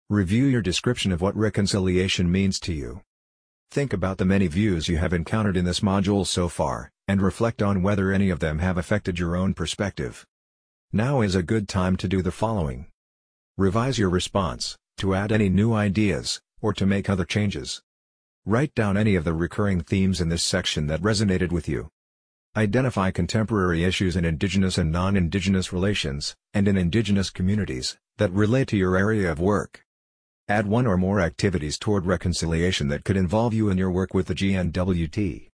Review your description of what reconciliation means to you. Think about the many views you have encountered in this module so far, and reflect on whether any of them have affected your own perspective. Now is a good time to do the following. Revise your response, to add any new ideas, or to make other changes. Write down any of the recurring themes in this section that resonated with you. Identify contemporary issues in Indigenous and non-Indigenous relations, and in Indigenous communities, that relate to your area of work. Add one or more activities toward reconciliation that could involve you in your work with the GNWT.